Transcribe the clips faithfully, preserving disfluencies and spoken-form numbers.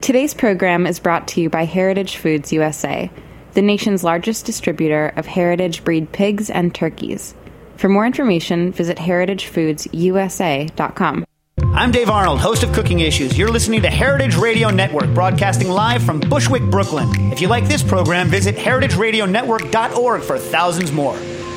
Today's program is brought to you by Heritage Foods U S A, the nation's largest distributor of heritage breed pigs and turkeys. For more information, visit heritage foods u s a dot com. I'm Dave Arnold, host of Cooking Issues. You're listening to Heritage Radio Network, broadcasting live from Bushwick, Brooklyn. If you like this program, visit heritage radio network dot org for thousands more.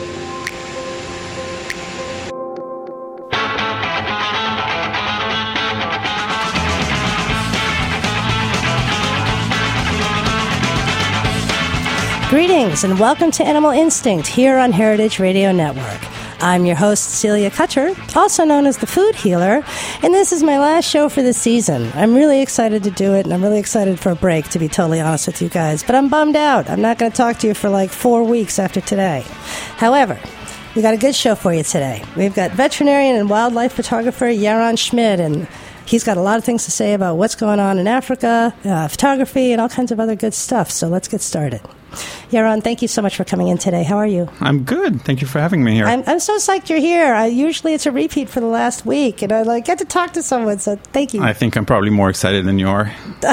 Greetings and welcome to Animal Instinct here on Heritage Radio Network. I'm your host, Celia Kutcher, also known as the Food Healer, and this is my last show for the season. I'm really excited to do it, and I'm really excited for a break, to be totally honest with you guys. But I'm bummed out. I'm not going to talk to you for like four weeks after today. However, we got a good show for you today. We've got veterinarian and wildlife photographer Yaron Schmid, and he's got a lot of things to say about what's going on in Africa, uh, photography, and all kinds of other good stuff. So let's get started. Yaron, thank you so much for coming in today. How are you? I'm good. Thank you for having me here. I'm, I'm so psyched you're here. I, usually it's a repeat for the last week, and I like get to talk to someone, so thank you. I think I'm probably more excited than you are.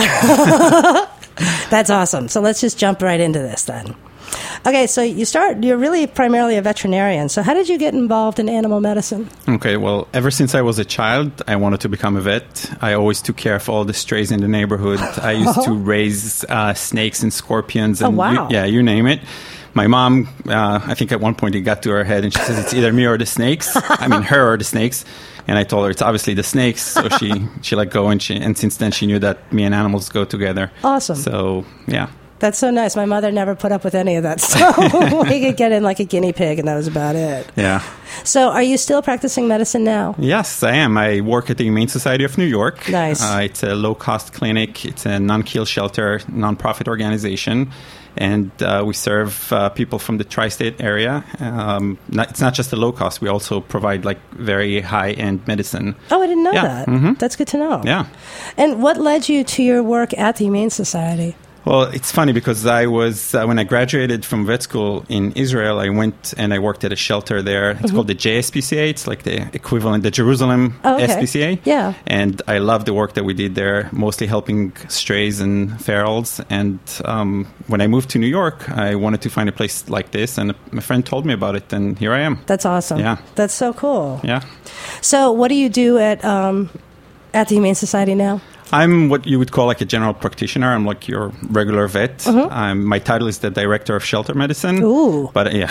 That's awesome. So let's just jump right into this then. Okay, so you start, you're really primarily a veterinarian. So how did you get involved in animal medicine? Okay, well, ever since I was a child, I wanted to become a vet. I always took care of all the strays in the neighborhood. I used to raise uh, snakes and scorpions. And oh, wow. You, yeah, you name it. My mom, uh, I think at one point it got to her head and she says, it's either me or the snakes. I mean, her or the snakes. And I told her it's obviously the snakes. So she, she let go, and, she, and since then she knew that me and animals go together. Awesome. So, yeah. That's so nice. My mother never put up with any of that. So we could get in like a guinea pig, and that was about it. Yeah. So are you still practicing medicine now? Yes, I am. I work at the Humane Society of New York. Nice. Uh, it's a low-cost clinic. It's a non-kill shelter, nonprofit organization. And uh, we serve uh, people from the tri-state area. Um, not, it's not just a low cost. We also provide like very high-end medicine. Oh, I didn't know yeah. that. Mm-hmm. That's good to know. Yeah. And what led you to your work at the Humane Society? Well, it's funny because I was, uh, when I graduated from vet school in Israel, I went and I worked at a shelter there. It's mm-hmm. called the J S P C A. It's like the equivalent, the Jerusalem oh, okay. S P C A. Yeah. And I love the work that we did there, mostly helping strays and ferals. And um, when I moved to New York, I wanted to find a place like this. And my friend told me about it, and here I am. That's awesome. Yeah. That's so cool. Yeah. So what do you do at um, at the Humane Society now? I'm what you would call like a general practitioner. I'm like your regular vet. Mm-hmm. Um, my title is the director of shelter medicine. Ooh. But uh, yeah,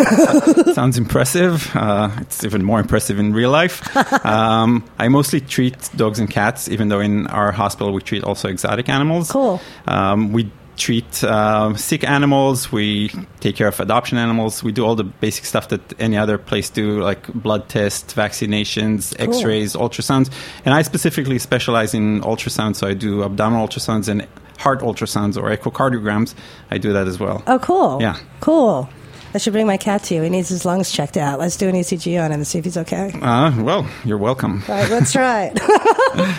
sounds impressive. Uh, it's even more impressive in real life. Um, I mostly treat dogs and cats, even though in our hospital we treat also exotic animals. Cool. Um, we treat uh, sick animals. We take care of adoption animals. We do all the basic stuff that any other place do, like blood tests, vaccinations, cool. x-rays, ultrasounds. And I specifically specialize in ultrasound, so I do abdominal ultrasounds and heart ultrasounds or echocardiograms. I do that as well. Oh, cool. Yeah. Cool. I should bring my cat to you. He needs his lungs checked out. Let's do an E C G on him and see if he's okay. Uh, well, you're welcome. All right, let's try it.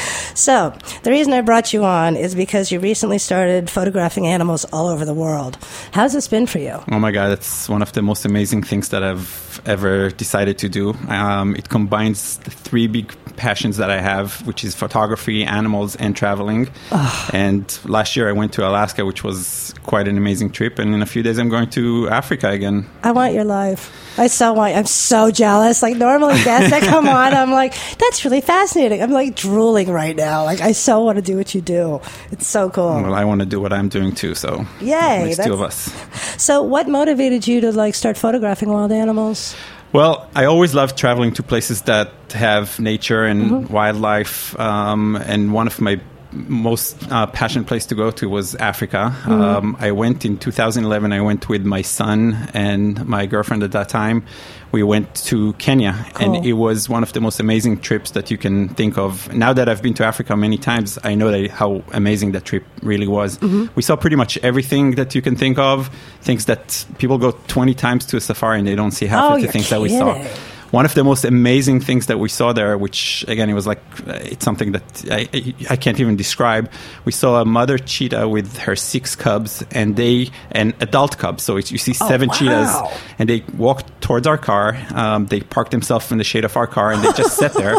So, the reason I brought you on is because you recently started photographing animals all over the world. How's this been for you? Oh my God, it's one of the most amazing things that I've ever decided to do. Um, it combines the three big passions that I have, which is photography, animals, and traveling. Ugh. And last year I went to Alaska, which was quite an amazing trip. And in a few days I'm going to Africa again. I want your life. I so want. I'm so jealous. Like normally guests that come on, I'm like, that's really fascinating. I'm like drooling right now. Like I so want to do what you do. It's so cool. Well, I want to do what I'm doing too. So yay, it's two of us. So what motivated you to like start photographing wild animals? Well, I always loved traveling to places that have nature and mm-hmm. wildlife. Um, and one of my most uh, passionate place to go to was Africa. Mm-hmm. Um, I went in two thousand eleven. I went with my son and my girlfriend at that time. We went to Kenya, cool. and it was one of the most amazing trips that you can think of. Now that I've been to Africa many times, I know that how amazing that trip really was. Mm-hmm. We saw pretty much everything that you can think of, things that people go twenty times to a safari and they don't see half oh, of the things kidding. that we saw. One of the most amazing things that we saw there, which again, it was like, uh, it's something that I, I can't even describe. We saw a mother cheetah with her six cubs and they, an adult cub. So it's, you see seven oh, wow. cheetahs and they walked towards our car. Um, they parked themselves in the shade of our car and they just sat there.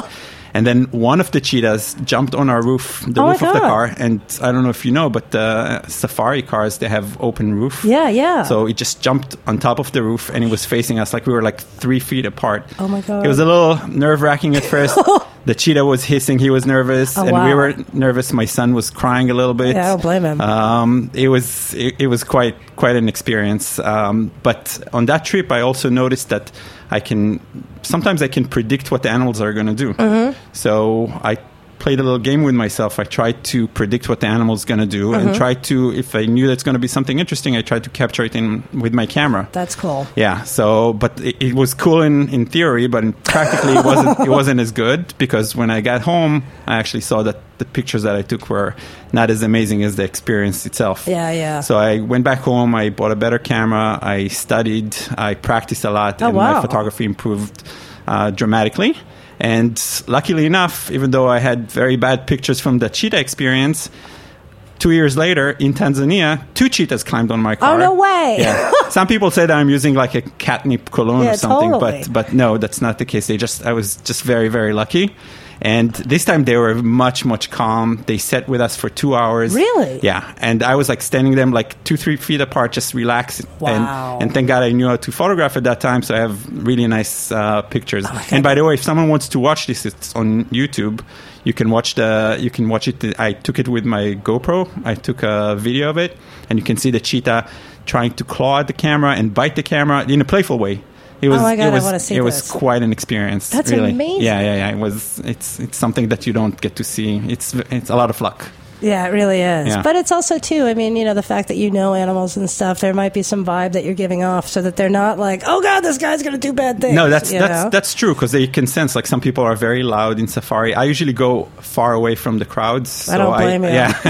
And then one of the cheetahs jumped on our roof, the Oh roof my of the God. car. And I don't know if you know, but uh, safari cars, they have open roof. Yeah, yeah. So it just jumped on top of the roof and it was facing us like we were like three feet apart. Oh my God. It was a little nerve-wracking at first. The cheetah was hissing. He was nervous. Oh, and wow. we were nervous. My son was crying a little bit. Yeah, I don't blame him. Um, it was it, it was quite quite an experience. Um, but on that trip, I also noticed that I can sometimes I can predict what the animals are going to do. Mm-hmm. So I played a little game with myself. I tried to predict what the animal's going to do, Mm-hmm. and tried to, if I knew that's going to be something interesting, I tried to capture it in with my camera. That's cool. Yeah. So, but it, it was cool in, in theory, but in practically it wasn't it wasn't as good, because when I got home, I actually saw that the pictures that I took were not as amazing as the experience itself. Yeah, yeah. So I went back home. I bought a better camera. I studied. I practiced a lot, Oh, and wow. my photography improved uh, dramatically. And luckily enough, even though I had very bad pictures from the cheetah experience, two years later in Tanzania, two cheetahs climbed on my car. Oh, no way. Yeah. Some people say that I'm using like a catnip cologne Yeah, or something, totally. but but no, that's not the case. They just I was just very, very lucky. And this time they were much, much calm. They sat with us for two hours. Really? Yeah. And I was like standing them like two, three feet apart, just relaxed. Wow. And, and thank God I knew how to photograph at that time, so I have really nice uh, pictures. Oh my God. And by the way, if someone wants to watch this, it's on YouTube. You can watch the. You can watch it. I took it with my GoPro. I took a video of it, and you can see the cheetah trying to claw at the camera and bite the camera in a playful way. It was. Oh my God, it I was, wanna see It this. was quite an experience. That's really. amazing. Yeah, yeah, yeah. It was. It's. It's something that you don't get to see. It's. It's a lot of luck. Yeah, it really is. Yeah. But it's also, too, I mean, you know, the fact that you know animals and stuff, there might be some vibe that you're giving off so that they're not like, oh, God, this guy's going to do bad things. No, that's you that's know? that's true, because they can sense. Like some people are very loud in safari. I usually go far away from the crowds. So I don't blame you. Yeah,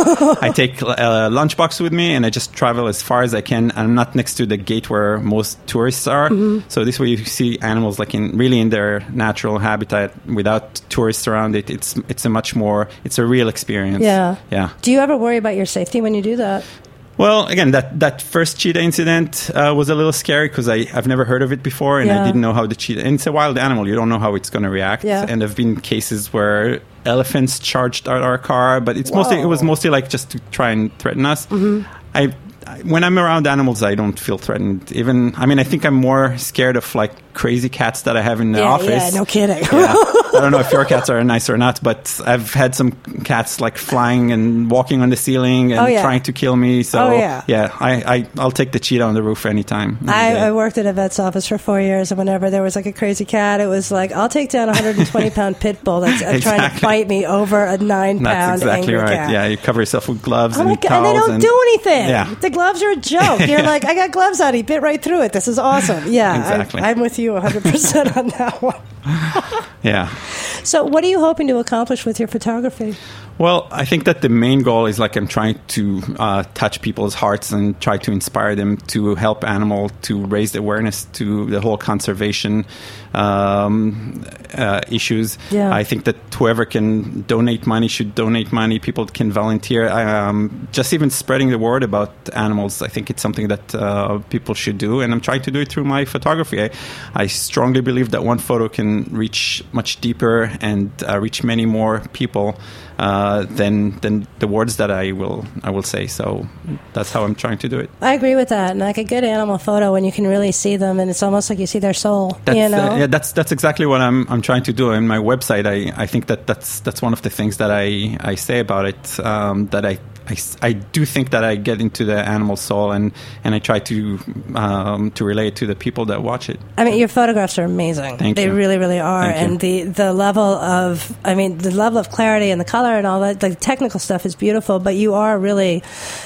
I take a lunchbox with me, and I just travel as far as I can. I'm not next to the gate where most tourists are, Mm-hmm. so this way you see animals like in really in their natural habitat without tourists around it. It's it's a much more it's a real experience. Yeah. yeah. Do you ever worry about your safety when you do that? Well, again, that, that first cheetah incident uh, was a little scary because I've never heard of it before, and Yeah. I didn't know how the cheetah... And it's a wild animal. You don't know how it's going to react. Yeah. And there have been cases where elephants charged at our car, but it's mostly it was Whoa. mostly like just to try and threaten us. Mm-hmm. I, I when I'm around animals, I don't feel threatened. Even I mean, I think I'm more scared of like crazy cats that I have in the yeah, office. yeah, no kidding. Yeah. I don't know if your cats are nice or not, but I've had some cats like flying and walking on the ceiling and Oh, yeah. trying to kill me. So Oh, yeah. I, I, I'll take the cheetah on the roof anytime. any I, day. I worked at a vet's office for four years, and whenever there was like a crazy cat, it was like, I'll take down a one hundred twenty pound pit bull that's uh, trying to Exactly. bite me over a nine That's pound exactly angry right. cat. Yeah, you cover yourself with gloves Oh and my God, and they towels don't do anything. Yeah. The gloves are a joke. You're like, I got gloves on. He bit right through it. This is awesome. Yeah, Exactly. I, I'm with you one hundred percent on that one. Yeah. So, what are you hoping to accomplish with your photography? Well, I think that the main goal is like I'm trying to uh, touch people's hearts and try to inspire them to help animal, to raise the awareness to the whole conservation um, uh, issues. Yeah. I think that whoever can donate money should donate money. People can volunteer. Um, just even spreading the word about animals, I think it's something that uh, people should do. And I'm trying to do it through my photography. I, I strongly believe that one photo can reach much deeper and uh, reach many more people uh, than than the words that I will I will say. So that's how I'm trying to do it. I agree with that. And like a good animal photo, when you can really see them, and it's almost like you see their soul. That's, you know? uh, yeah, that's that's exactly what I'm I'm trying to do. In my website, I, I think that that's that's one of the things that I, I say about it. Um, that I, I, I do think that I get into the animal soul, and, and I try to um, to relate to the people that watch it. I mean, your photographs are amazing. Thank they you. really, really are. Thank you. And the, the level of, I mean, the level of clarity and the color and all that, the technical stuff is beautiful, but you are really,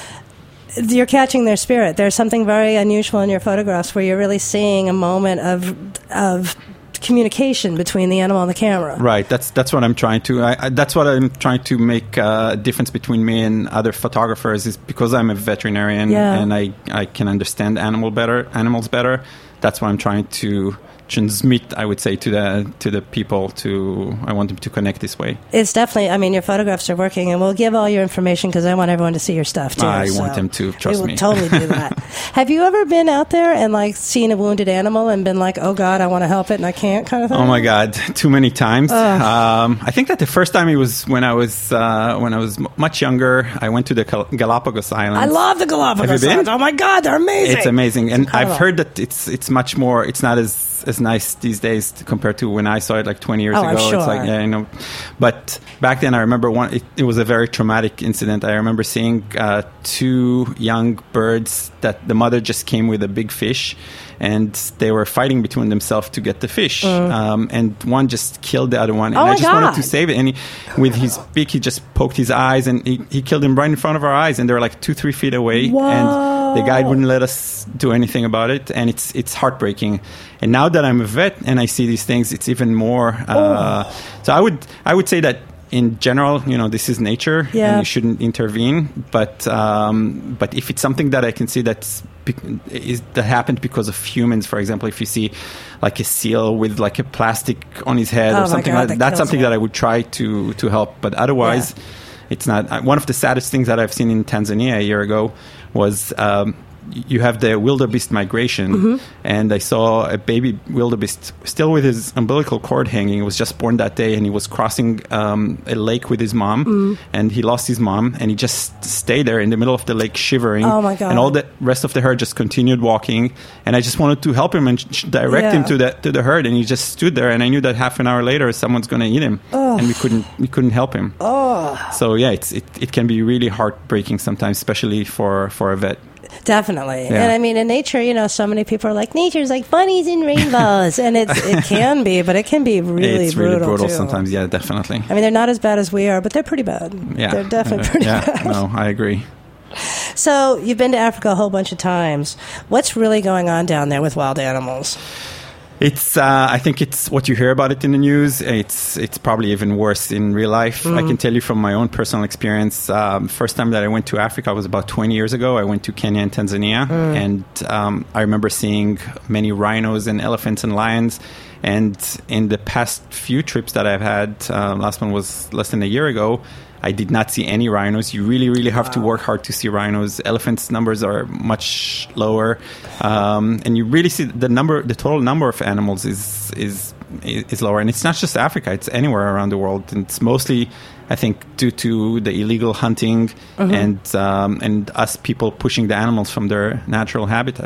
you're catching their spirit. There's something very unusual in your photographs where you're really seeing a moment of, of communication between the animal and the camera. Right. That's that's what I'm trying to. I, I, that's what I'm trying to make uh, a difference between me and other photographers. Is because I'm a veterinarian Yeah. and I, I can understand animal better, animals better. That's why I'm trying to transmit, I would say, to the to the people. To I want them to connect this way. It's definitely. I mean, your photographs are working, and we'll give all your information because I want everyone to see your stuff too. I so want them to. Trust we will me. Totally do that. Have you ever been out there and like seen a wounded animal and been like, "Oh God, I want to help it and I can't," kind of thing? Oh my God, too many times. Um, I think that the first time it was when I was uh, when I was m- much younger. I went to the Gal- Galapagos Islands. I love the Galapagos Have you been? Islands. Oh my God, they're amazing. It's amazing, and incredible. I've heard that it's it's much more. It's not as as nice these days compared to when I saw it like twenty years Oh, ago. I'm sure. It's like, yeah, you know. But back then, I remember one. It, it was a very traumatic incident. I remember seeing uh, two young birds that the mother just came with a big fish, and they were fighting between themselves to get the fish. Mm. Um, and one just killed the other one, and oh I just God. wanted to save it. And he, with his beak, he just poked his eyes, and he, he killed him right in front of our eyes. And they were like two, three feet away, Whoa. and the guide wouldn't let us do anything about it. And it's it's heartbreaking. And now that I'm a vet and I see these things, it's even more. Uh, oh. So I would I would say that in general, you know, this is nature, yeah. and you shouldn't intervene. But um, but if it's something that I can see that's is that happened because of humans, for example, if you see like a seal with like a plastic on his head oh or something God, like that, that that's something me. that I would try to to help. But otherwise, yeah. it's not. One of the saddest things that I've seen in Tanzania a year ago was. Um, You have the wildebeest migration, mm-hmm. and I saw a baby wildebeest still with his umbilical cord hanging. He was just born that day, and he was crossing um, a lake with his mom, mm. and he lost his mom, and he just stayed there in the middle of the lake shivering. Oh my God. And all the rest of the herd just continued walking, and I just wanted to help him and sh- direct yeah. him to the to the herd, and he just stood there, and I knew that half an hour later someone's going to eat him, oh. and we couldn't we couldn't help him. Oh. So yeah, it's it, it can be really heartbreaking sometimes, especially for, for a vet. Definitely. Yeah. And I mean, in nature, you know, so many people are like, nature's like bunnies and rainbows. And it's, it can be, but it can be really it's brutal. really brutal too. sometimes, yeah, definitely. I mean, they're not as bad as we are, but they're pretty bad. Yeah. They're definitely pretty uh, yeah. bad. No, I agree. So you've been to Africa a whole bunch of times. What's really going on down there with wild animals? It's. Uh, I think it's what you hear about it in the news. It's. It's probably even worse in real life. Mm. I can tell you from my own personal experience. Um, first time that I went to Africa was about twenty years ago. I went to Kenya and Tanzania, mm. and um, I remember seeing many rhinos and elephants and lions. And in the past few trips that I've had, uh, last one was less than a year ago. I did not see any rhinos. You really, really have wow. to work hard to see rhinos. Elephants' numbers are much lower, um, and you really see the number, the total number of animals is is is lower. And it's not just Africa; it's anywhere around the world. And it's mostly, I think, due to the illegal hunting mm-hmm. and um, and us people pushing the animals from their natural habitat.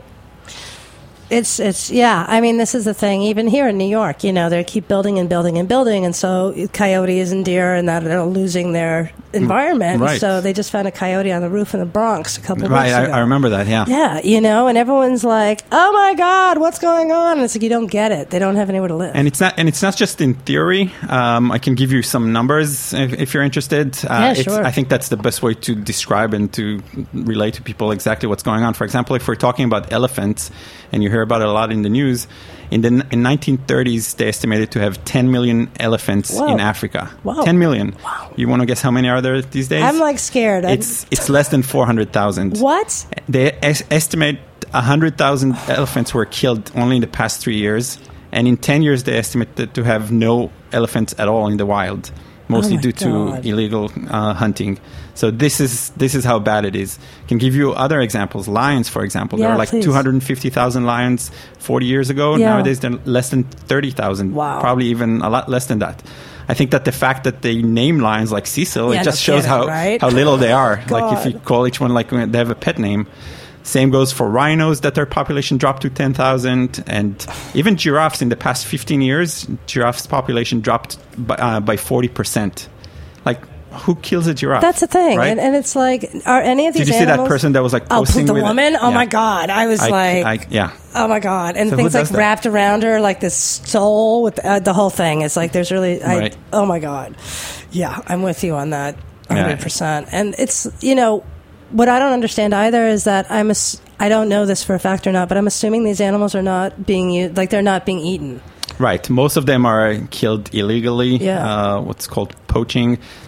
It's, it's, yeah, I mean, this is the thing. Even here in New York, you know, they keep building and building and building. And so coyotes and deer and that are losing their environment. Right. So they just found a coyote on the roof in the Bronx a couple of right, weeks ago. ago. Right, I remember that, yeah. Yeah, you know, and everyone's like, oh my God, what's going on? And it's like, you don't get it. They don't have anywhere to live. And it's not, and it's not just in theory. Um, I can give you some numbers if, if you're interested. Uh, yeah, it's, sure. I think that's the best way to describe and to relate to people exactly what's going on. For example, if we're talking about elephants, and you hear about it a lot in the news, in the in nineteen thirties, they estimated to have ten million elephants Whoa. in Africa. Wow. ten million. Wow. You want to guess how many are there these days? I'm like scared. It's it's less than four hundred thousand. What? They es- estimate one hundred thousand elephants were killed only in the past three years. And in ten years, they estimated to have no elephants at all in the wild, mostly oh due God. to illegal uh, hunting. So this is this is how bad it is. I can give you other examples. Lions, for example. Yeah, there were like please. two hundred fifty thousand lions forty years ago. Yeah. Nowadays, they're less than thirty thousand. Wow. Probably even a lot less than that. I think that the fact that they name lions like Cecil, yeah, it just no shows kidding, how, right? how little they are. God. Like if you call each one like they have a pet name. Same goes for rhinos, that their population dropped to ten thousand. And even giraffes in the past fifteen years, giraffes' population dropped by, uh, by forty percent. Like, who kills a giraffe? That's the thing. Right? And, and it's like, are any of these Did you animals... see that person that was like Oh, posting the with woman? It? Oh yeah. my God. I was I, like... I, yeah. Oh my God. And So things who like does that? wrapped around her, like this soul with uh, the whole thing. It's like there's really... I, Right. Oh my God. Yeah, I'm with you on that one hundred percent. Yeah. And it's, you know, what I don't understand either is that I'm... A, I don't know this for a fact or not, but I'm assuming these animals are not being used... Like, they're not being eaten. Right. Most of them are killed illegally. Yeah. Uh, what's called poaching.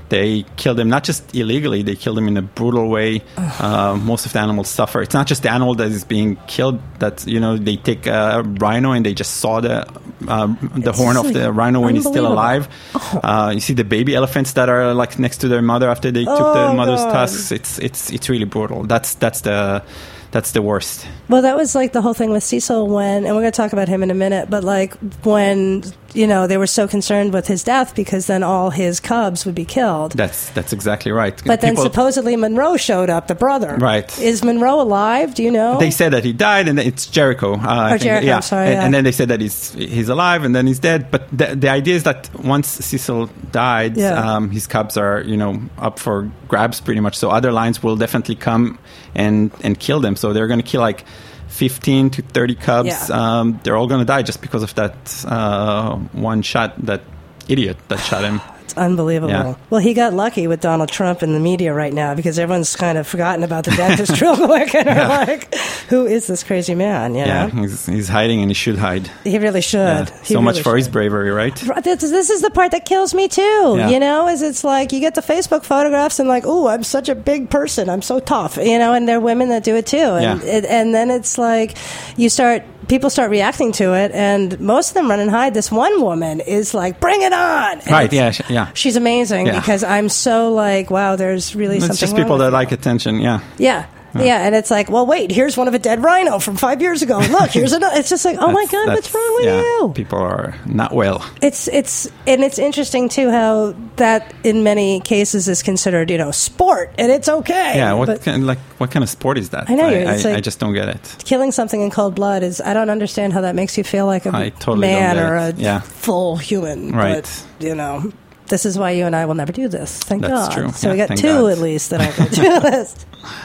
They kill them not just illegally; they kill them in a brutal way. Uh, most of the animals suffer. It's not just the animal that is being killed. That you know, they take a rhino and they just saw the uh, the It's horn like of the rhino when he's still unbelievable. alive. Oh. Uh, you see the baby elephants that are like next to their mother after they took Oh, the mother's God. tusks. It's it's it's really brutal. That's that's the that's the worst. Well, that was like the whole thing with Cecil when, and we're going to talk about him in a minute, but like when, you know, they were so concerned with his death because then all his cubs would be killed. That's that's exactly right. But then People- supposedly Monroe showed up, the brother. Right. Is Monroe alive? Do you know? They said that he died, and it's Jericho. Uh, I Or think. Jericho, yeah. I'm sorry, and, yeah. and then they said that he's he's alive, and then he's dead. But the, the idea is that once Cecil died, Yeah. um, his cubs are you know up for grabs pretty much. So other lions will definitely come and and kill them. So they're going to kill like fifteen to thirty cubs. Yeah. Um, they're all going to die just because of that uh, one shot. That idiot that shot him. It's unbelievable. Yeah. Well, he got lucky with Donald Trump in the media right now because everyone's kind of forgotten about the dentist real quick and are like, who is this crazy man? You Yeah, know? he's he's hiding, and he should hide. He really should. Yeah. He So much really for his should. bravery, right? This, this is the part that kills me too. Yeah. You know, is it's like you get the Facebook photographs and like, oh, I'm such a big person, I'm so tough. You know, and there are women that do it too, and Yeah. it, and then it's like you start. People start reacting to it, and most of them run and hide. This one woman is like, "Bring it on!" And Right? it's- Yeah. sh- Yeah. She's amazing Yeah. because I'm so like, wow, there's really It's something. just wrong people with that you. like attention. Yeah. Yeah. Yeah, and it's like, well, wait, here's one of a dead rhino from five years ago. Look, here's another. It's just like, oh my That's- God, what's that's- wrong with yeah, you? People are not well. It's it's and it's interesting too how that in many cases is considered, you know, sport, and it's okay. Yeah. What but kind like what kind of sport is that? I know, I, it's I, like- I just don't get it. killing something in cold blood is, I don't understand how that makes you feel like a I totally man don't get or a it. Yeah. full human. Right. But, you know, this is why you and I will never do this. Thank That's God. true. So we Yeah, got thank two God. at least that aren't going to do this.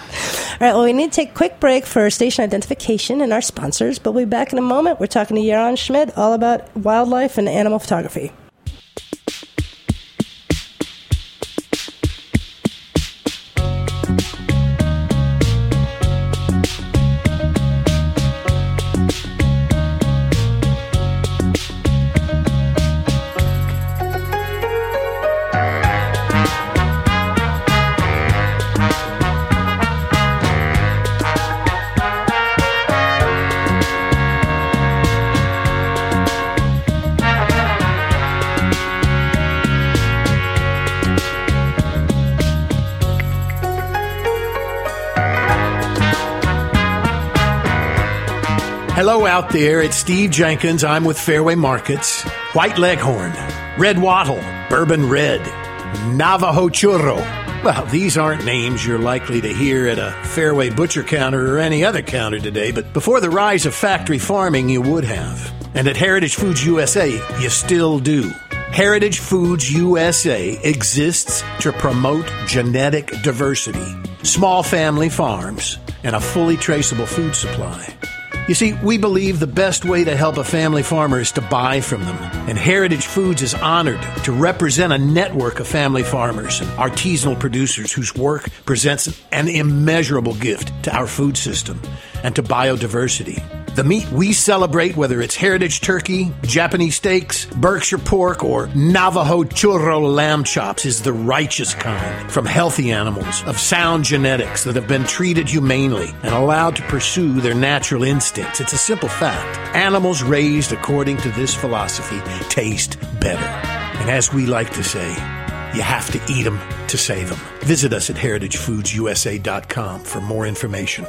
All right, well, we need to take a quick break for station identification and our sponsors, but we'll be back in a moment. We're talking to Yaron Schmid all about wildlife and animal photography. Hello out there, it's Steve Jenkins. I'm with Fairway Markets. White Leghorn, Red Wattle, Bourbon Red, Navajo Churro. Well, these aren't names you're likely to hear at a Fairway butcher counter or any other counter today, but before the rise of factory farming, you would have. And at Heritage Foods U S A, you still do. Heritage Foods U S A exists to promote genetic diversity, small family farms, and a fully traceable food supply. You see, we believe the best way to help a family farmer is to buy from them. And Heritage Foods is honored to represent a network of family farmers and artisanal producers whose work presents an immeasurable gift to our food system and to biodiversity. The meat we celebrate, whether it's heritage turkey, Japanese steaks, Berkshire pork, or Navajo churro lamb chops, is the righteous kind from healthy animals of sound genetics that have been treated humanely and allowed to pursue their natural instincts. It's a simple fact. Animals raised according to this philosophy taste better. And as we like to say, you have to eat them to save them. Visit us at heritage foods u s a dot com for more information.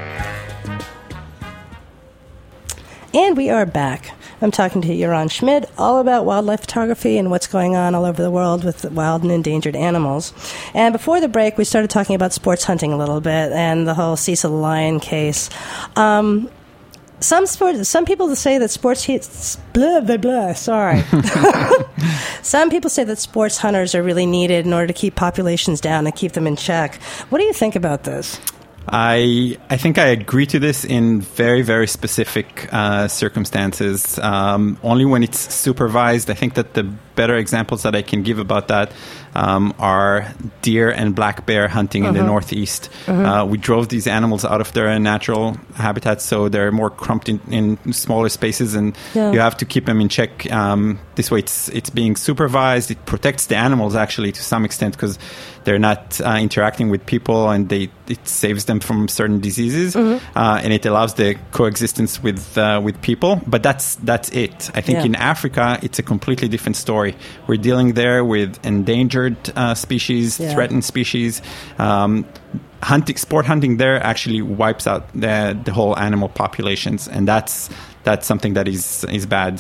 And we are back. I'm talking to Yaron Schmid all about wildlife photography and what's going on all over the world with wild and endangered animals. And before the break, we started talking about sports hunting a little bit and the whole Cecil the Lion case. Um, some sport, some people say that sports blah blah blah. Sorry. Some people say that sports hunters are really needed in order to keep populations down and keep them in check. What do you think about this? I I think I agree to this in very, very specific uh, circumstances. Um, only when it's supervised. I think that the better examples that I can give about that um, are deer and black bear hunting uh-huh. in the Northeast. Uh-huh. Uh, we drove these animals out of their natural habitat, so they're more cramped in, in smaller spaces, and yeah. you have to keep them in check. Um, this way, it's it's being supervised. It protects the animals actually to some extent because they're not uh, interacting with people, and they it saves them from certain diseases, mm-hmm. uh, and it allows the coexistence with uh, with people. But that's that's it. I think yeah. in Africa, it's a completely different story. We're dealing there with endangered uh, species, yeah. threatened species. Um, hunting, sport hunting there actually wipes out the the whole animal populations, and that's that's something that is is bad.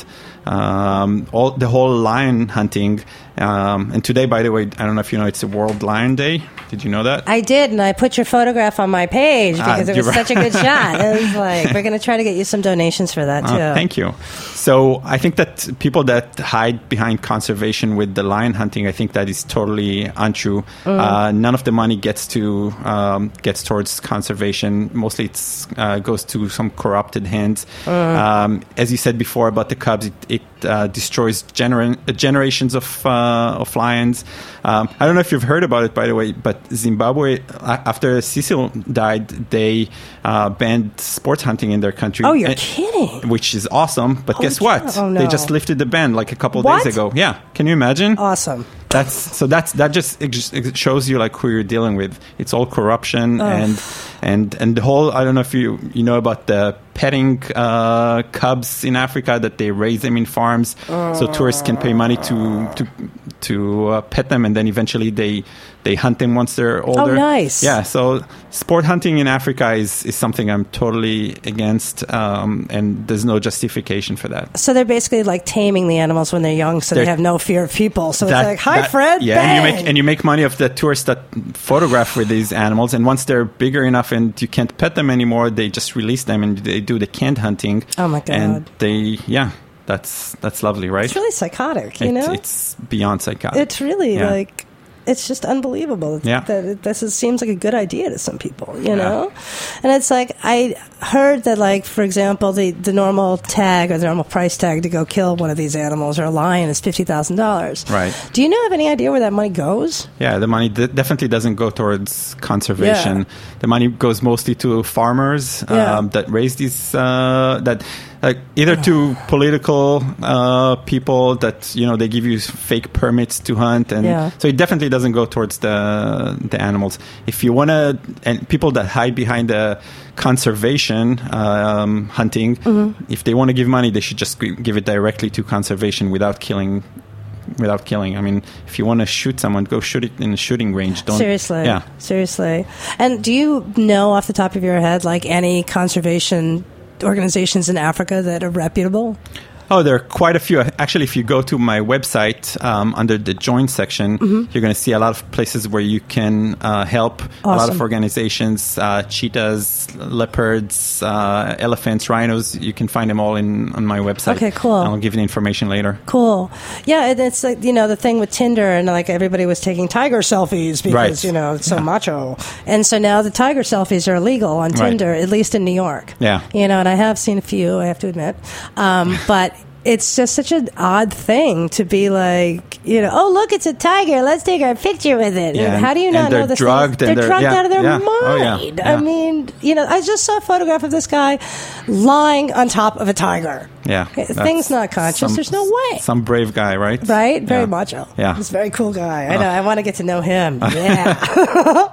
Um, all the whole lion hunting, um, and today, by the way, I don't know if you know, it's a World Lion Day. Did you know that? I did, and I put your photograph on my page because uh, it was right. such a good shot. It was like, we're going to try to get you some donations for that, too. Uh, thank you. So I think that people that hide behind conservation with the lion hunting, I think that is totally untrue. Mm. Uh, none of the money gets to um, gets towards conservation. Mostly it uh, goes to some corrupted hands. Mm. Um, as you said before about the cubs, it, it uh, destroys gener- generations of, uh, of lions. Um, I don't know if you've heard about it, by the way, but Zimbabwe, after Cecil died, they uh, banned sports hunting in their country. Oh, you're and, kidding. Which is awesome. But Holy guess what? Oh, no. They just lifted the ban like a couple of what? days ago. Yeah. Can you imagine? Awesome. That's so that's that just it just it shows you like who you're dealing with. It's all corruption oh. and and and the whole. I don't know if you you know about the petting uh, cubs in Africa, that they raise them in farms, uh. so tourists can pay money to to to uh, pet them, and then eventually they they hunt them once they're older. Oh, nice. Yeah. So sport hunting in Africa is is something I'm totally against, um, and there's no justification for that. So they're basically like taming the animals when they're young, so they're, they have no fear of people. So that, it's like, hi, that, Fred. Yeah, bang. and you make and you make money off the tourists that photograph with these animals, and once they're bigger enough and you can't pet them anymore, they just release them and they do the canned hunting. Oh my god! And they, yeah, that's that's lovely, right? It's really psychotic, you it, know. It's beyond psychotic. It's really yeah. like. It's just unbelievable yeah. that it, this is, seems like a good idea to some people, you yeah. know? And it's like, I heard that, like, for example, the, the normal tag or the normal price tag to go kill one of these animals or a lion is fifty thousand dollars. Right. Do you know, have any idea where that money goes? Yeah, the money d- definitely doesn't go towards conservation. Yeah. The money goes mostly to farmers yeah. um, that raise these, uh, that like either to political uh, people that, you know, they give you fake permits to hunt. And yeah. so it definitely doesn't go towards the the animals. If you want to, and people that hide behind the conservation um, hunting, mm-hmm. if they want to give money, they should just give it directly to conservation without killing. Without killing. I mean, if you want to shoot someone, go shoot it in a shooting range. Don't seriously. Yeah, seriously. And do you know off the top of your head, like, any conservation organizations in Africa that are reputable? Oh, there are quite a few. Actually, if you go to my website, um, under the join section, mm-hmm. you're going to see a lot of places where you can uh, help. Awesome. A lot of organizations, uh, cheetahs, leopards, uh, elephants, rhinos. You can find them all in on my website. Okay, cool. I'll give you the information later. Cool. Yeah, and it's like, you know, the thing with Tinder, and like everybody was taking tiger selfies because, right. you know, it's so yeah. macho. And so now the tiger selfies are illegal on Tinder, right. at least in New York. Yeah. You know, and I have seen a few, I have to admit. Um, but it's just such an odd thing to be like, you know, oh, look, it's a tiger. Let's take our picture with it. Yeah, and how do you not know this? Drugged thing? They're, they're drugged yeah, out of their yeah. mind. Oh, yeah, yeah. I mean, you know, I just saw a photograph of this guy lying on top of a tiger. Yeah. Thing's not conscious. Some, There's no way. Some brave guy, right? Right? Very yeah. macho. Yeah. He's a very cool guy. I know. I want to get to know him. Yeah.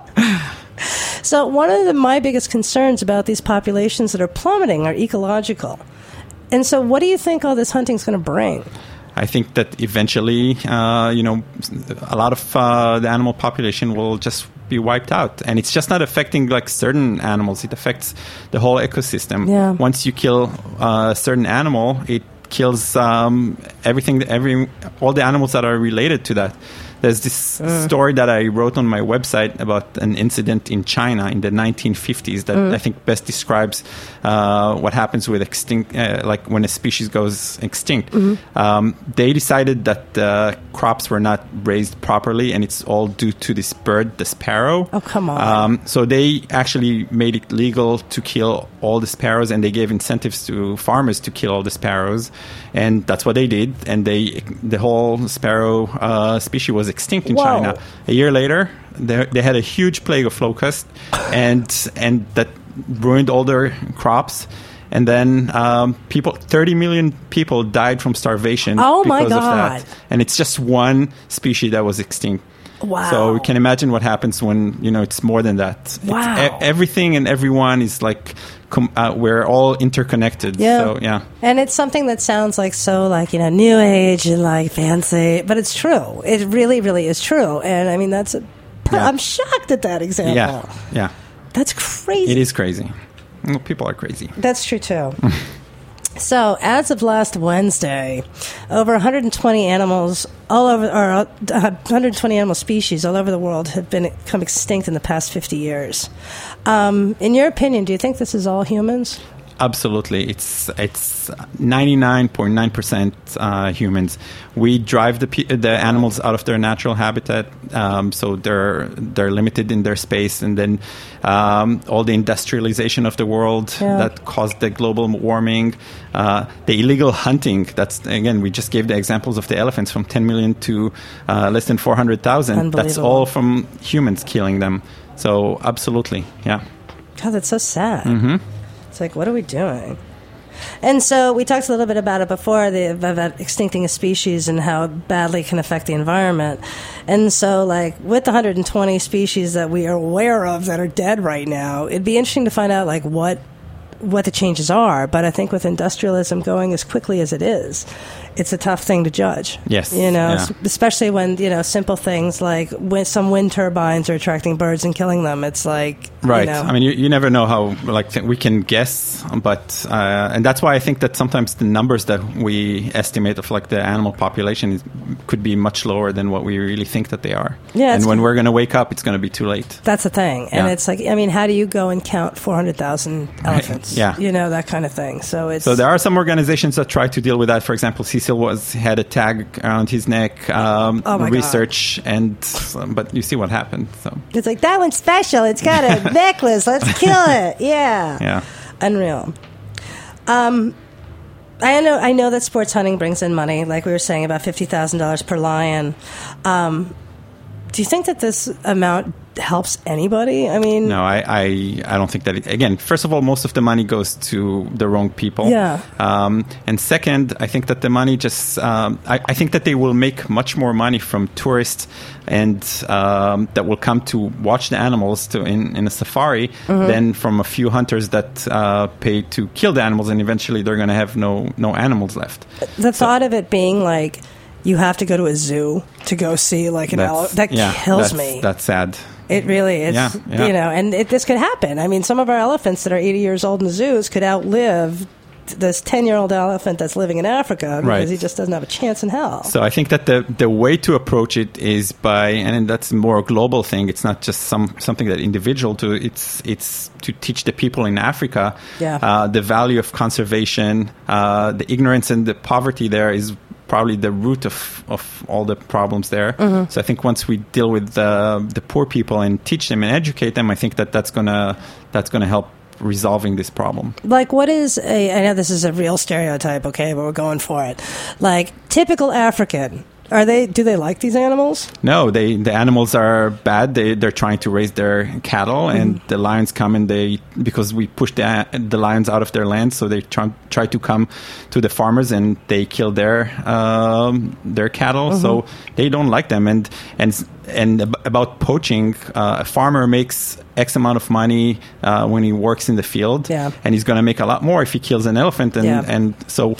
So one of the, my biggest concerns about these populations that are plummeting are ecological. And so what do you think all this hunting is going to bring? I think that eventually, uh, you know, a lot of uh, the animal population will just be wiped out. And it's just not affecting like certain animals. It affects the whole ecosystem. Yeah. Once you kill uh, a certain animal, it kills um, everything, every all the animals that are related to that. There's this Mm. story that I wrote on my website about an incident in China in the nineteen fifties that Mm. I think best describes uh, what happens with extinct, uh, like when a species goes extinct. Mhm. Um, they decided that uh, crops were not raised properly, and it's all due to this bird, the sparrow. Oh, come on. Um, so they actually made it legal to kill all the sparrows, and they gave incentives to farmers to kill all the sparrows, and that's what they did. And they, the whole sparrow uh, species was extinct in Whoa. China. A year later, they, they had a huge plague of locusts, and and that ruined all their crops. And then um, people, thirty million people died from starvation Oh, my because of God. that. And it's just one species that was extinct. Wow. So you can imagine what happens when, you know, it's more than that. It's Wow. e- everything and everyone is like, com- uh, we're all interconnected. Yeah. So, yeah. And it's something that sounds like so like, you know, new age and like fancy, but it's true. It really, really is true. And I mean, that's, a, per- Yeah. I'm shocked at that example. Yeah. Yeah. That's crazy. It is crazy. Well, people are crazy. That's true too. So, as of last Wednesday, over one hundred twenty animals all over, or uh, one hundred twenty animal species all over the world have been become extinct in the past fifty years. Um, in your opinion, do you think this is all humans? Absolutely. It's it's ninety-nine point nine percent uh, humans. We drive the pe- the animals out of their natural habitat, um, so they're they're limited in their space, and then um, all the industrialization of the world Yeah. that caused the global warming, uh, the illegal hunting. That's, again, we just gave the examples of the elephants from ten million to uh, less than four hundred thousand. That's Unbelievable. all from humans killing them. So absolutely, yeah. God, that's so sad. hmm It's like, what are we doing? And so we talked a little bit about it before, the, about extincting a species and how it badly can affect the environment. And so, like, with the one hundred twenty species that we are aware of that are dead right now, it'd be interesting to find out, like, what what the changes are. But I think with industrialism going as quickly as it is, it's a tough thing to judge. Yes, You know, yeah. s- especially when, you know, simple things like when some wind turbines are attracting birds and killing them. It's like, Right. you know, I mean, you, you never know how, like, th- we can guess, but, uh, and that's why I think that sometimes the numbers that we estimate of, like, the animal population is, could be much lower than what we really think that they are. Yeah, it's And when good. we're going to wake up, it's going to be too late. That's the thing. And Yeah. it's like, I mean, how do you go and count four hundred thousand elephants? Yeah. You know, that kind of thing. So it's. So there are some organizations that try to deal with that. For example, Cecil was had a tag around his neck, um, Oh my God. research, and but you see what happened. So It's like, that one's special. It's got a necklace. Let's kill it. Yeah. yeah, Unreal. Um, I know. I know that sports hunting brings in money, like we were saying, about fifty thousand dollars per lion. Um, do you think that this amount helps anybody? I mean, no, I, I, I don't think that. It, again, first of all, most of the money goes to the wrong people. Yeah. Um, and second, I think that the money just. Um, I, I think that they will make much more money from tourists, and um, that will come to watch the animals to in, in a safari Mm-hmm. than from a few hunters that uh, pay to kill the animals, and eventually they're going to have no no animals left. the thought of it being like you have to go to a zoo to go see like an elephant, that yeah, kills that's, me. That's sad. It really is, Yeah, yeah. you know, and it, this could happen. I mean, some of our elephants that are eighty years old in the zoos could outlive this ten-year-old elephant that's living in Africa because Right. he just doesn't have a chance in hell. So I think that the the way to approach it is by, and that's more a global thing. It's not just some something that individual to. It's it's to teach the people in Africa Yeah. uh, the value of conservation. Uh, the ignorance and the poverty there is probably the root of, of all the problems there. Mm-hmm. So I think once we deal with the the poor people and teach them and educate them, I think that that's gonna that's gonna help resolving this problem. Like, what is a, I know this is a real stereotype, okay, but we're going for it. Like, typical African, are they, do they like these animals? No, they the animals are bad. They they're trying to raise their cattle, and the lions come and they because we push the the lions out of their land, so they try try to come to the farmers and they kill their um, their cattle. So they don't like them. And and and ab- about poaching, uh, a farmer makes X amount of money uh, when he works in the field, Yeah. and he's going to make a lot more if he kills an elephant. And Yeah. and so.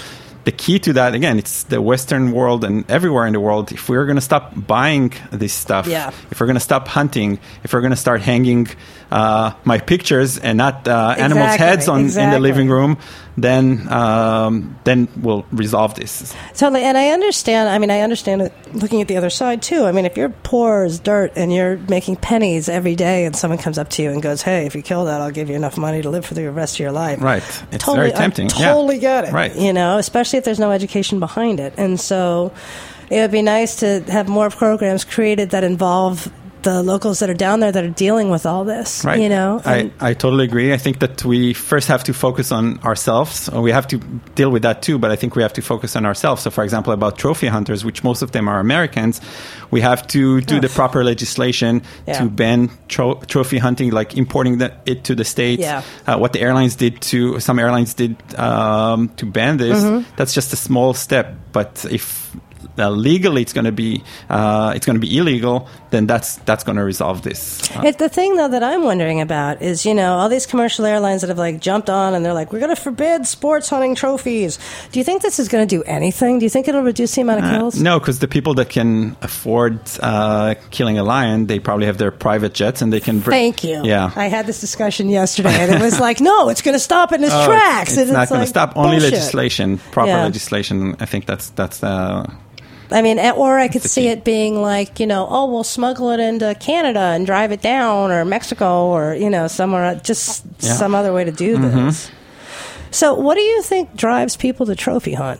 the key to that, again, it's the Western world and everywhere in the world. If we're going to stop buying this stuff, Yeah. if we're going to stop hunting, if we're going to start hanging uh, my pictures and not uh, animals' Exactly, heads on in exactly. the living room, then um, then we'll resolve this. Totally, and I understand. I mean, I understand it looking at the other side too. I mean, if you're poor as dirt and you're making pennies every day, and someone comes up to you and goes, "Hey, if you kill that, I'll give you enough money to live for the rest of your life." Right. It's totally, very tempting. I totally yeah. get it. Right. You know, especially if there's no education behind it, and so it would be nice to have more programs created that involve the locals that are down there that are dealing with all this. Right. You know, I, And- I totally agree. I think that we first have to focus on ourselves. We have to deal with that too, but I think we have to focus on ourselves. So, for example, about trophy hunters, which most of them are Americans, we have to do the proper legislation Yeah. to ban tro- trophy hunting, like importing the, it to the States. Yeah. Uh, what the airlines did to, some airlines did um, to ban this, Mm-hmm. that's just a small step. But if uh, legally it's going to be uh, it's going to be illegal, then that's that's going to resolve this. Uh, It, the thing, though, that I'm wondering about is, you know, all these commercial airlines that have, like, jumped on and they're like, we're going to forbid sports hunting trophies. Do you think this is going to do anything? Do you think it'll reduce the amount of Uh, kills? no, because the people that can afford uh, killing a lion, they probably have their private jets and they can... Br- Thank you. Yeah. I had this discussion yesterday, and it was like, no, it's going to stop in its Oh, tracks. It's, and it's not it's going like, to stop. Only bullshit. legislation, proper Yeah. legislation. I think that's that's uh, I mean, or I could the see key. it being like, you know, oh, we'll smuggle it into Canada and drive it down, or Mexico, or, you know, somewhere, just Yeah. some other way to do Mm-hmm. this. So what do you think drives people to trophy hunt?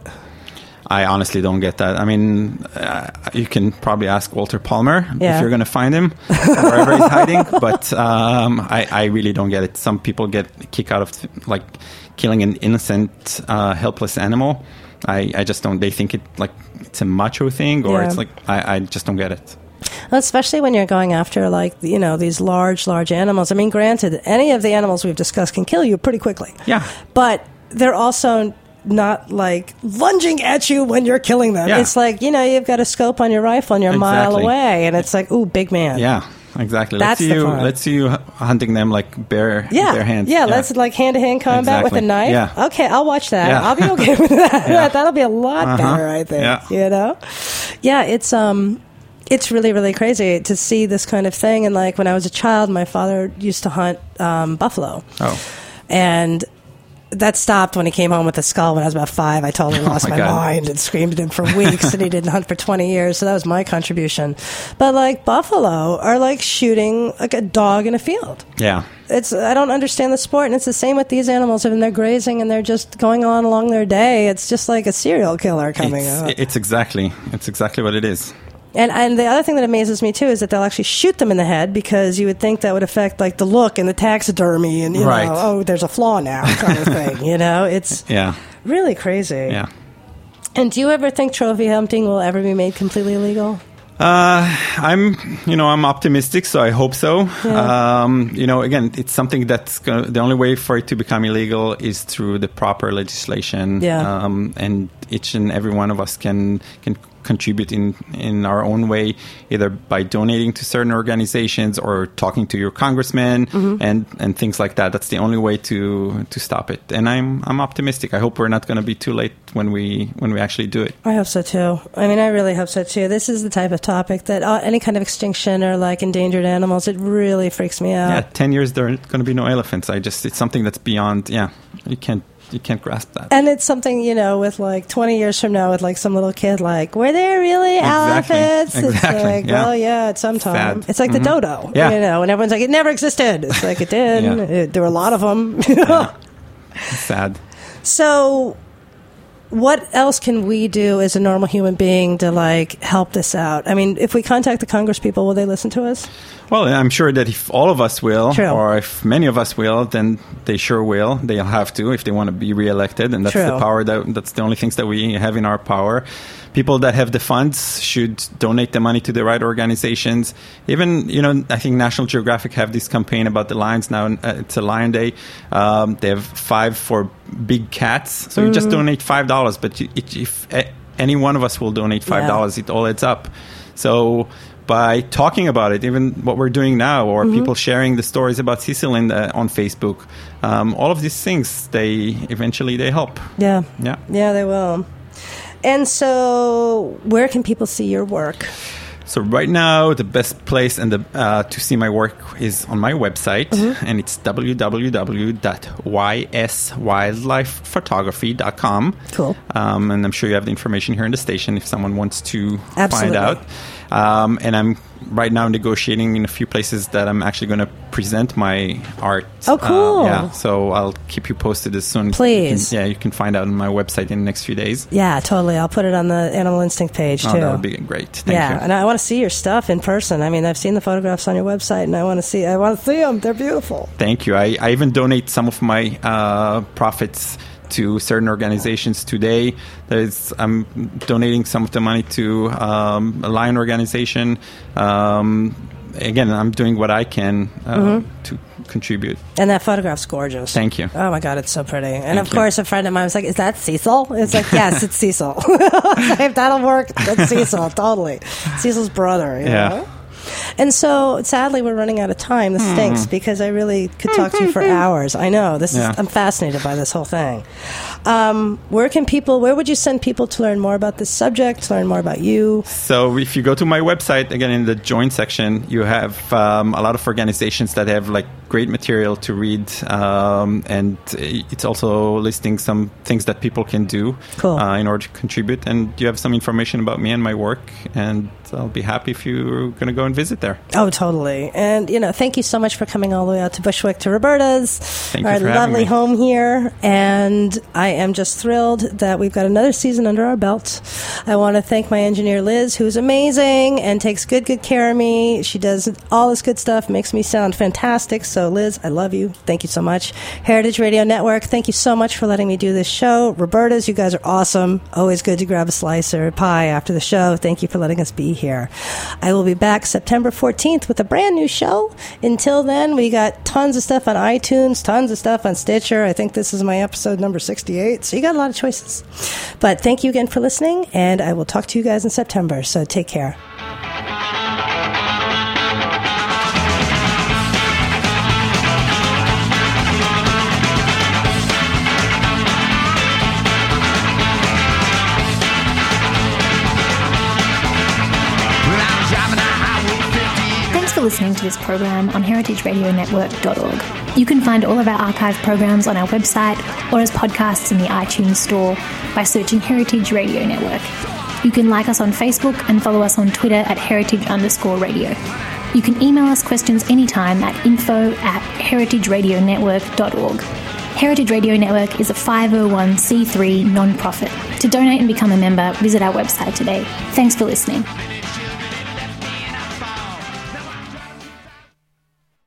I honestly don't get that. I mean, uh, you can probably ask Walter Palmer Yeah. if you're going to find him wherever he's hiding. But um, I, I really don't get it. Some people get a kick out of like killing an innocent, uh, helpless animal. I, I just don't. They think it like it's a macho thing, or Yeah. it's like I, I just don't get it. Well, especially when you're going after, like, you know, these large, large animals. I mean, granted, any of the animals we've discussed can kill you pretty quickly. Yeah. But they're also not, like, lunging at you when you're killing them. Yeah. It's like, you know, you've got a scope on your rifle and you're a mile Exactly. away, and it's like, ooh, big man. Yeah, exactly. That's let's see the you. fun. Let's see you hu- hunting them like bare, Yeah, bare hands. yeah, let's like hand-to-hand combat with a Exactly. knife. Yeah. Okay, I'll watch that. Yeah. I'll be okay with that. Yeah. That'll be a lot Uh-huh. better, I think. Yeah. You know? Yeah, it's um it's really, really crazy to see this kind of thing. And like when I was a child, my father used to hunt um, buffalo. Oh, And that stopped when he came home with a skull when I was about five. I totally lost Oh my my, God. mind and screamed at him for weeks, and he didn't hunt for twenty years. So that was my contribution. But like buffalo are like shooting like a dog in a field. yeah. It's I don't understand the sport, and it's the same with these animals. When they're grazing and they're just going on along their day, it's just like a serial killer coming It's, up. it's exactly. It's exactly what it is. And and the other thing that amazes me too is that they'll actually shoot them in the head, because you would think that would affect like the look and the taxidermy and you Right. know, oh, there's a flaw now kind of thing. You know, it's Yeah. really crazy. Yeah. And do you ever think trophy hunting will ever be made completely illegal? Uh, I'm, you know, I'm optimistic, so I hope so. Yeah. Um, you know, again, it's something that's gonna, the only way for it to become illegal is through the proper legislation. Yeah. Um, and each and every one of us can can contribute in in our own way, either by donating to certain organizations or talking to your congressman Mm-hmm. and and things like that. That's the only way to to stop it. And I'm I'm optimistic. I hope we're not going to be too late when we when we actually do it. I hope so too. I mean, I really hope so too. This is the type of topic that uh, any kind of extinction or like endangered animals, it really freaks me out. Yeah, ten years there are going to be no elephants. I just it's something that's beyond. Yeah, you can't you can't grasp that. And it's something, you know, with like twenty years from now, with like some little kid, like, were there really Exactly. elephants? It's Exactly, like, yeah. well, yeah, at some time. Sad. It's like Mhm. the dodo, Yeah. you know, and everyone's like, it never existed. It's like, it did. Yeah. It- there were a lot of them. It's sad. So what else can we do as a normal human being to like help this out? I mean, if we contact the Congress people, will they listen to us? Well, I'm sure that if all of us will, True. or if many of us will, then they sure will. They'll have to if they want to be reelected, and that's True. the power that that's the only things that we have in our power. People that have the funds should donate the money to the right organizations. Even, you know, I think National Geographic have this campaign about the lions now. Uh, it's a Lion Day. Um, they have five for big cats. So you just donate five dollars. But you, it, if a, any one of us will donate five dollars, Yeah. it all adds up. So by talking about it, even what we're doing now, or mm-hmm. people sharing the stories about Cecil in the, on Facebook. Um, all of these things, they eventually they help. Yeah. Yeah. Yeah, they will. And so where can people see your work? So right now, the best place and the uh, to see my work is on my website, mm-hmm. and it's w w w dot y s wildlife photography dot com. Cool. Um, and I'm sure you have the information here in the station if someone wants to Absolutely. find out. Um, and I'm right now negotiating in a few places that I'm actually going to present my art. Oh, cool. Uh, yeah, so I'll keep you posted as soon. Please. You can, yeah, you can find out on my website in the next few days. Yeah, totally. I'll put it on the Animal Instinct page, oh, too. That would be great. Thank yeah, you. and I want to see your stuff in person. I mean, I've seen the photographs on your website, and I want to see I want to see them. They're beautiful. Thank you. I, I even donate some of my uh, profits to certain organizations today. There's, I'm donating some of the money to um, a lion organization. Um, again, I'm doing what I can uh, mm-hmm. to contribute. And that photograph's gorgeous. Thank you. Oh my God, it's so pretty. And Thank of you. course, a friend of mine was like, "Is that Cecil?" It's like, "Yes, it's Cecil." If that'll work, that's Cecil. Totally, Cecil's brother. You yeah. know? And so, sadly, we're running out of time. This stinks because I really could talk to you for hours. I know. This yeah. is. I'm fascinated by this whole thing. Um, where can people? Where would you send people to learn more about this subject? To learn more about you? So, if you go to my website again in the join section, you have um, a lot of organizations that have like great material to read, um, and it's also listing some things that people can do cool. uh, in order to contribute. And you have some information about me and my work, and I'll be happy if you're going to go and visit there. Oh, totally. And, you know, thank you so much for coming all the way out to Bushwick to Roberta's, Thank our you for having lovely me. home here. And I am just thrilled that we've got another season under our belt. I want to thank my engineer, Liz, who's amazing and takes good, good care of me. She does all this good stuff, makes me sound fantastic. So, Liz, I love you. Thank you so much. Heritage Radio Network, thank you so much for letting me do this show. Roberta's, you guys are awesome. Always good to grab a slice or a pie after the show. Thank you for letting us be here. I will be back September fourteenth with a brand new show. Until then, we got tons of stuff on iTunes, tons of stuff on Stitcher. I think this is my episode number sixty-eight, so you got a lot of choices. But thank you again for listening, and I will talk to you guys in September, so take care. Listening to this program on heritage radio network dot org. You can find all of our archive programs on our website or as podcasts in the iTunes store by searching Heritage Radio Network. You can like us on Facebook and follow us on Twitter at heritage underscore radio. You can email us questions anytime at info at heritage radio network dot org. Heritage Radio Network is a five oh one c three non-profit. To donate and become a member, visit our website today. Thanks for listening.